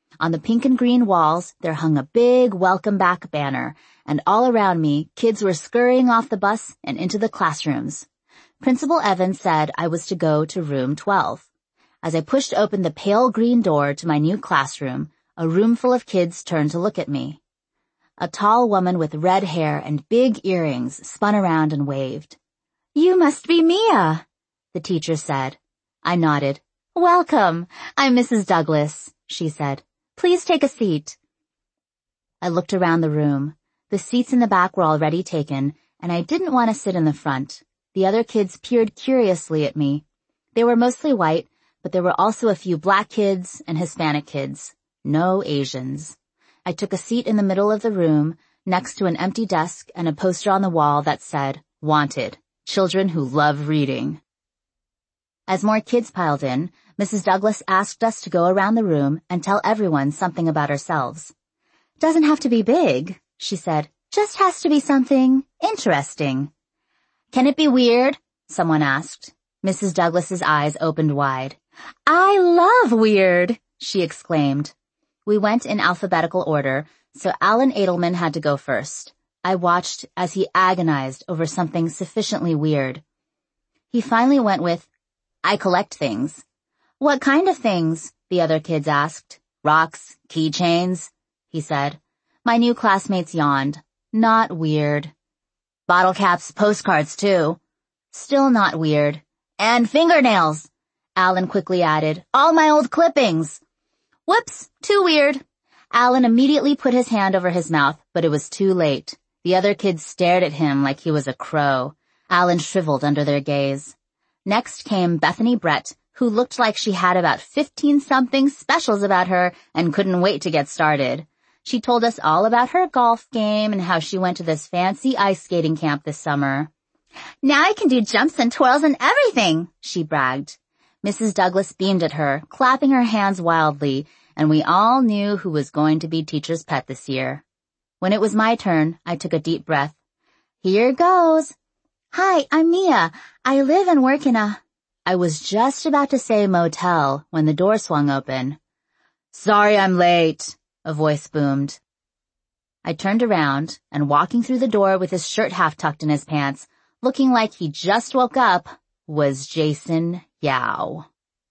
On the pink and green walls, there hung a big welcome back banner, and all around me, kids were scurrying off the bus and into the classrooms. Principal Evans said I was to go to room 12. As I pushed open the pale green door to my new classroom, a room full of kids turned to look at me. A tall woman with red hair and big earrings spun around and waved. "You must be Mia," the teacher said. I nodded. "Welcome. I'm Mrs. Douglas," she said. "Please take a seat." I looked around the room. The seats in the back were already taken, and I didn't want to sit in the front. The other kids peered curiously at me. They were mostly white, but there were also a few black kids and Hispanic kids. No Asians. I took a seat in the middle of the room, next to an empty desk and a poster on the wall that said, "Wanted, children who love reading." As more kids piled in, Mrs. Douglas asked us to go around the room and tell everyone something about ourselves. "Doesn't have to be big," she said. "Just has to be something interesting." "Can it be weird?" someone asked. Mrs. Douglas's eyes opened wide. "I love weird," she exclaimed. We went in alphabetical order, so Alan Edelman had to go first. I watched as he agonized over something sufficiently weird. He finally went with, "I collect things." "What kind of things?" the other kids asked. "Rocks, keychains," he said. My new classmates yawned. Not weird. "Bottle caps, postcards too." Still not weird. "And fingernails," Alan quickly added. "All my old clippings." "Whoops, too weird." Alan immediately put his hand over his mouth, but it was too late. The other kids stared at him like he was a crow. Alan shriveled under their gaze. Next came Bethany Brett, who looked like she had about 15-something specials about her and couldn't wait to get started. She told us all about her golf game and how she went to this fancy ice skating camp this summer. "Now I can do jumps and twirls and everything," she bragged. Mrs. Douglas beamed at her, clapping her hands wildly, and we all knew who was going to be teacher's pet this year. When it was my turn, I took a deep breath. "Here goes. Hi, I'm Mia. I live and work in a..." I was just about to say motel when the door swung open. "Sorry I'm late," a voice boomed. I turned around, and walking through the door with his shirt half tucked in his pants, looking like he just woke up, was Jason Yao.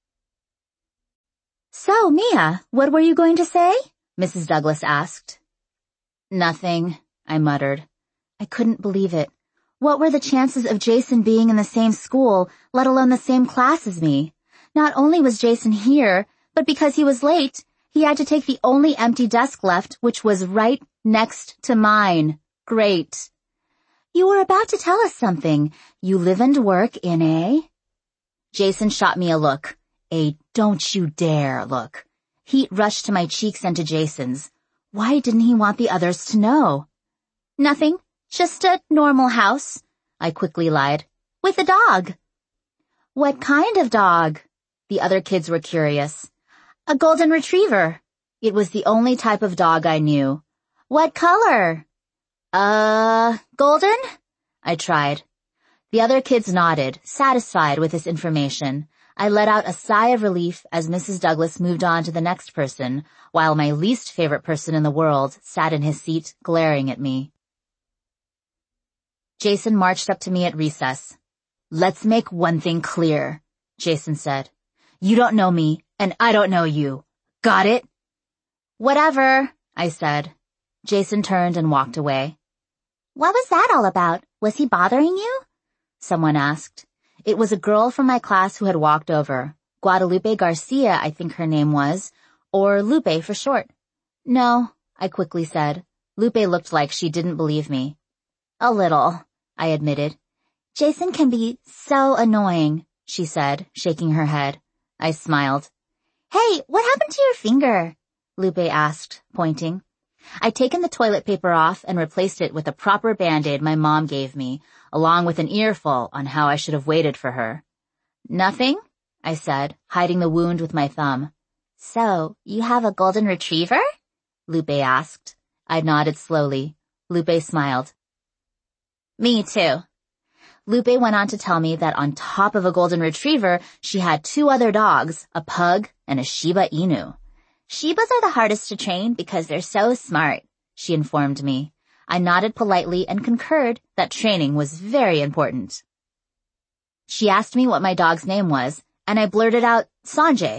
"So, Mia, what were you going to say?" Mrs. Douglas asked. "Nothing," I muttered. I couldn't believe it. What were the chances of Jason being in the same school, let alone the same class as me? Not only was Jason here, but because he was late, he had to take the only empty desk left, which was right next to mine. Great. "You were about to tell us something. You live and work in a..." Jason shot me a look. A "don't you dare" look. Heat rushed to my cheeks and to Jason's. Why didn't he want the others to know? "Nothing. Just a normal house," I quickly lied. "With a dog." "What kind of dog?" The other kids were curious. "A golden retriever." It was the only type of dog I knew. "What color?" Golden?" I tried. The other kids nodded, satisfied with this information. I let out a sigh of relief as Mrs. Douglas moved on to the next person, while my least favorite person in the world sat in his seat glaring at me. Jason marched up to me at recess. "Let's make one thing clear," Jason said. "You don't know me, and I don't know you. Got it?" "Whatever," I said. Jason turned and walked away. "What was that all about? Was he bothering you?" someone asked. It was a girl from my class who had walked over. Guadalupe Garcia, I think her name was, or Lupe for short. "No," I quickly said. Lupe looked like she didn't believe me. "A little," I admitted. "Jason can be so annoying," she said, shaking her head. I smiled. "Hey, what happened to your finger?" Lupe asked, pointing. I'd taken the toilet paper off and replaced it with a proper Band-Aid my mom gave me, along with an earful on how I should have waited for her. "Nothing," I said, hiding the wound with my thumb. "So, you have a golden retriever?" Lupe asked. I nodded slowly. Lupe smiled. "Me too." Lupe went on to tell me that on top of a golden retriever, she had 2 other dogs, a pug and a Shiba Inu. Shibas are the hardest to train because they're so smart, she informed me. I nodded politely and concurred that training was very important. She asked me what my dog's name was, and I blurted out, Sanjay.